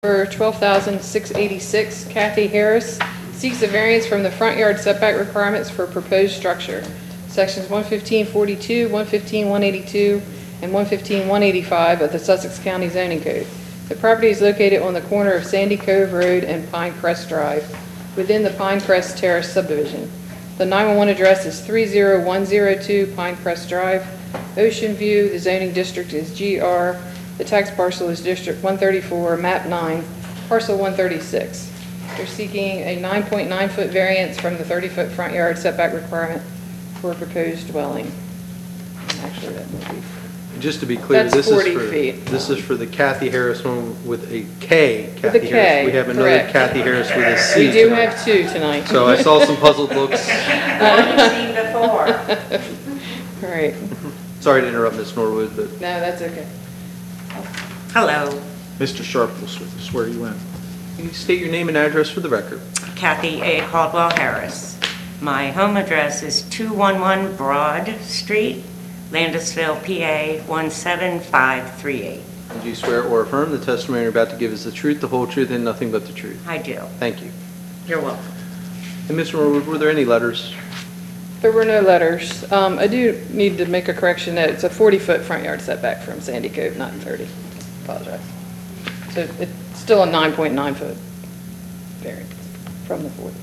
For 12,686, Kathy Harris seeks a variance from the front yard setback requirements for proposed structure. Sections 115.42, 115.182, and 115.185 of the Sussex County Zoning Code. The property is located on the corner of Sandy Cove Road and Pine Crest Drive within the Pine Crest Terrace subdivision. The 911 address is 30102 Pine Crest Drive, Ocean View. The zoning district is GR. The tax parcel is District 134, Map 9, Parcel 136. They're seeking a 9.9-foot variance from the 30-foot front yard setback requirement for a proposed dwelling. Actually, that would be... Just to be clear, That's 40 feet. This is for the Kathy Harris home with a K. With a K, Harris. We have another correct. Kathy Harris with a C. We do tonight. have two tonight. So I saw some puzzled looks. Seen before. All right. Sorry to interrupt, Ms. Norwood, but No, that's okay. Hello, Mr. Sharp will swear you in. can you state your name and address for the record? Kathy A. Caldwell Harris. My home address is 211 Broad Street, Landisville, PA 17538. Do you swear or affirm the testimony you're about to give is the truth, the whole truth, and nothing but the truth? I do. Thank you. You're welcome. And Ms. Norwood, were there any letters? There were no letters. I do need to make a correction that it's a 40-foot front yard setback from Sandy Cove, not 30. Apologize. So it's still a 9.9-foot variance from the 40.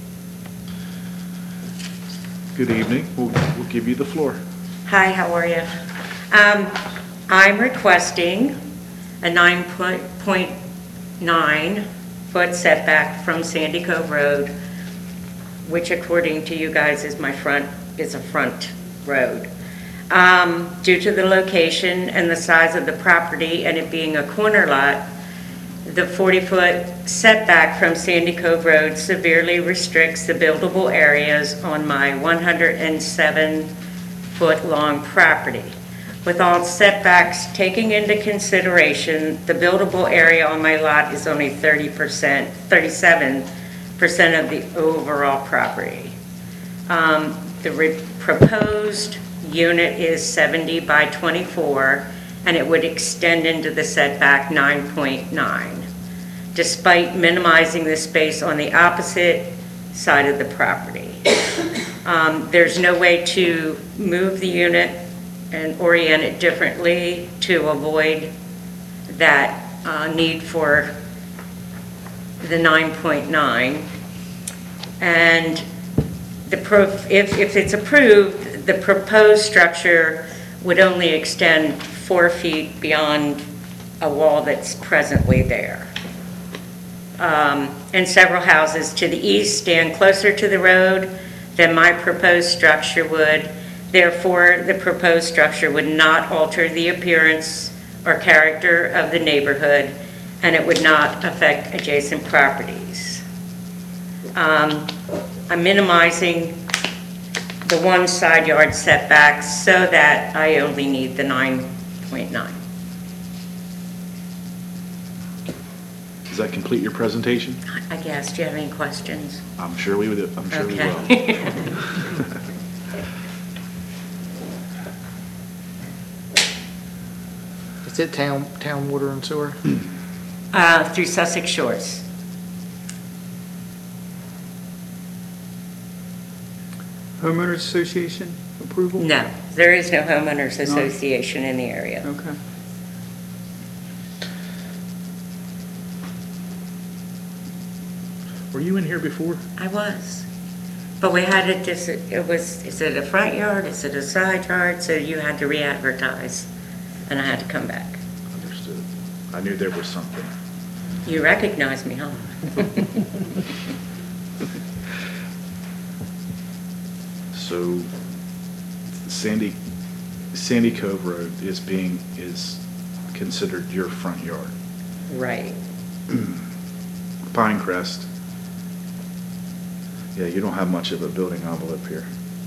Good evening. We'll give you the floor. Hi, how are you? I'm requesting a 9.9-foot setback from Sandy Cove Road, which according to you guys is a front road. Due to the location and the size of the property and it being a corner lot, the 40-foot setback from Sandy Cove Road severely restricts the buildable areas on my 107-foot-long property. With all setbacks taking into consideration, the buildable area on my lot is only 37% of the overall property. The proposed unit is 70 by 24, and it would extend into the setback 9.9, despite minimizing the space on the opposite side of the property. There's no way to move the unit and orient it differently to avoid that need for the 9.9. And if it's approved, the proposed structure would only extend 4 feet beyond a wall that's presently there. And several houses to the east stand closer to the road than my proposed structure would. Therefore, the proposed structure would not alter the appearance or character of the neighborhood, and it would not affect adjacent properties. I'm minimizing the one side yard setback so that I only need the 9.9. Does that complete your presentation? I guess. Do you have any questions? I'm sure we would. I'm sure we will. Okay. Is it town water and sewer? Through Sussex Shores. Homeowners Association approval? No, there is no homeowners association in the area. Okay. Were you in here before? I was. But we had it, is it a front yard, is it a side yard? So you had to re-advertise, and I had to come back. Understood. I knew there was something. You recognize me, huh? So, Sandy Cove Road is considered your front yard. Right. Pinecrest. Yeah, you don't have much of a building envelope here.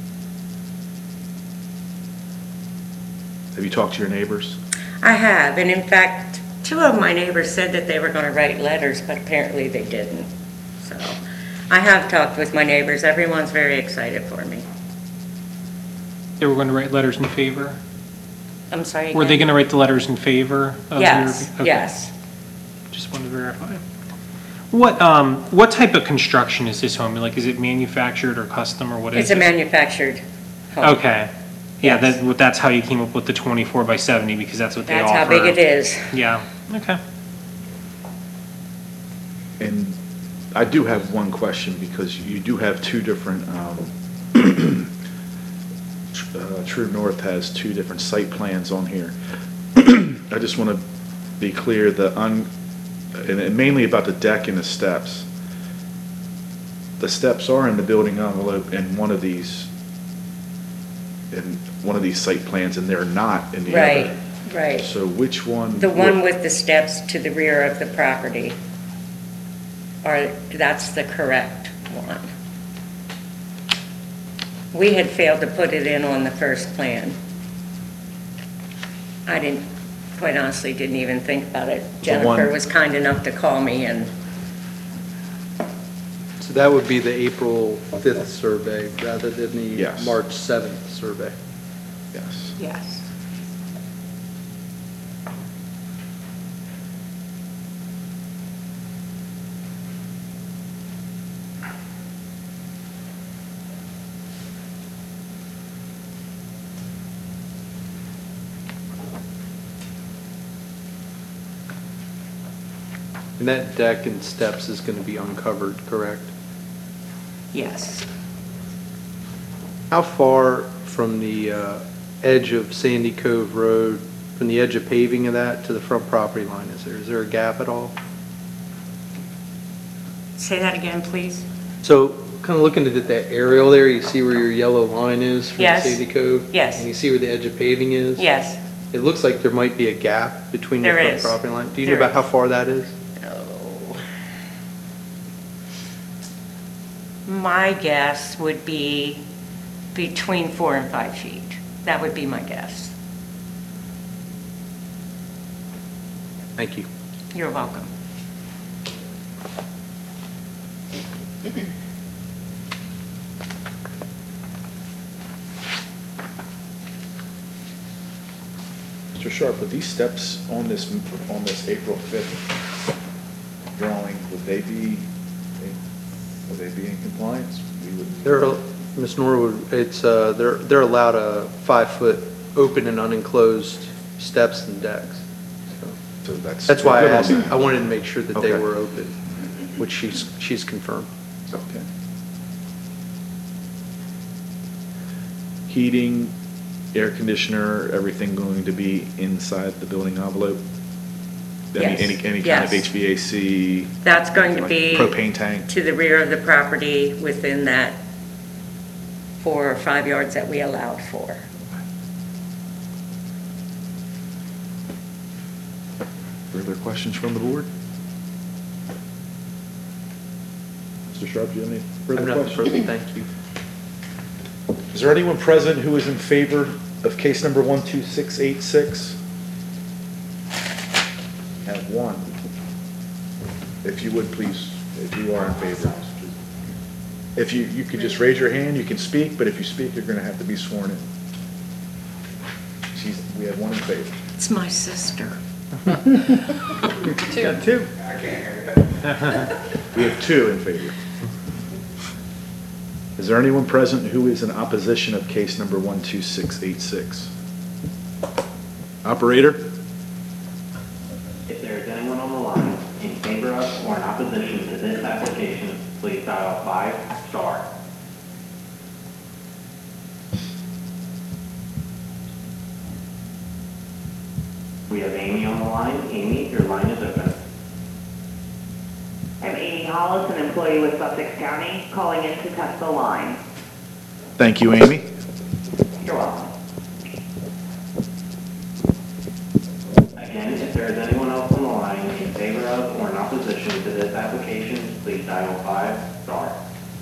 Have you talked to your neighbors? I have, and in fact, 2 of my neighbors said that they were going to write letters, but apparently they didn't. So I have talked with my neighbors. Everyone's very excited for me. They were going to write letters in favor? I'm sorry? Were they again? going to write the letters in favor of Yes, your? Okay. yes. Just wanted to verify. What type of construction is this home? Like, is it manufactured or custom, or what is It's it? a manufactured home. Okay. Yeah, Yes. that's how you came up with the 24 by 70, because that's what they That's offer. how big it is. Yeah, okay. And I do have one question, because you do have two different, True North has two different site plans on here. I just want to be clear, and mainly about the deck and the steps. The steps are in the building envelope in one of these site plans, and they're not in the Right, other. right. So which one? The one with the steps to the rear of the property, that's the correct one. We had failed to put it in on the first plan. I quite honestly, didn't even think about it. Jennifer one- was kind enough to call me, and So that would be the April 5th survey rather than the Yes. March 7th survey. Yes. yes. And that deck and steps is going to be uncovered, correct? Yes. How far from the edge of Sandy Cove Road, from the edge of paving of that to the front property line is there? Is there a gap at all? Say that again, please. So kind of looking at that aerial there, you see where your yellow line is from Yes. Sandy Cove? Yes. And you see where the edge of paving is? Yes. It looks like there might be a gap between the There front is. property line. Do you There know about is. how far that is? Oh. My guess would be between 4 and 5 feet. That would be my guess. Thank you. You're welcome. Mr. Sharp, are these steps on this April 5th drawing, would they be in compliance? We would. They're, Ms. Norwood, it's, they're allowed a 5-foot open and unenclosed steps and decks. So that's. That's why I good on asked, that. I wanted to make sure that they Okay. were open, which she's confirmed. Okay. Heating, air conditioner, everything going to be inside the building envelope? Yes. Any kind of Yes. HVAC? That's going to like be Propane tank? to the rear of the property within that 4 or 5 yards that we allowed for. Further questions from the board? Mr. Sharp, do you have any I'm further not questions? further, thank you. Is there anyone present who is in favor of case number 12686? Have one. If you would, please, if you are in favor. If you could just raise your hand, you can speak, but if you speak, you're going to have to be sworn in. We have one in favor. It's my sister. Two. Two. We have two in favor. Is there anyone present who is in opposition of case number 12686? Operator? If there is anyone on the line in favor of or in opposition to this application, please dial 5*. We have Amy on the line. Amy, your line is open. I'm Amy Hollis, an employee with Sussex County, calling in to test the line. Thank you, Amy. You're welcome. Again, if there is anyone else on the line in favor of or in opposition to this application, please dial 5*.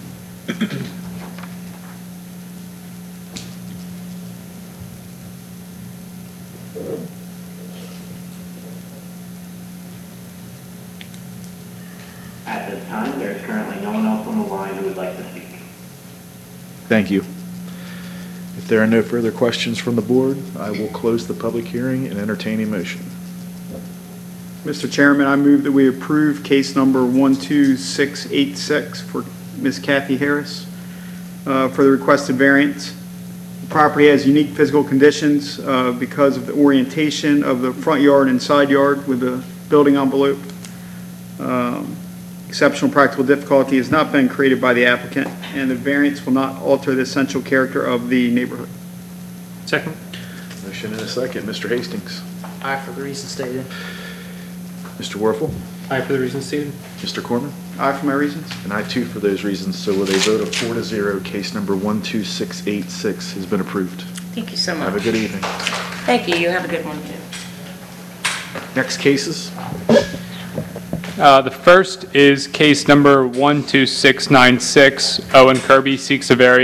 At this time, there is currently no one else on the line who would like to speak. Thank you. If there are no further questions from the board, I will close the public hearing and entertain a motion. Mr. Chairman, I move that we approve case number 12686 for Ms. Kathy Harris for the requested variance. The property has unique physical conditions because of the orientation of the front yard and side yard with the building envelope. Exceptional practical difficulty has not been created by the applicant, and the variance will not alter the essential character of the neighborhood. Second. Motion and a second. Mr. Hastings. Aye for the reasons stated. Mr. Warfel. Aye for the reasons stated. Mr. Corman. Aye for my reasons. And I too for those reasons. So with a vote of 4-0, case number 12686 has been approved. Thank you so much. Have a good evening. Thank you. You have a good one, too. Next cases. The first is case number 12696. Owen Kirby seeks a variance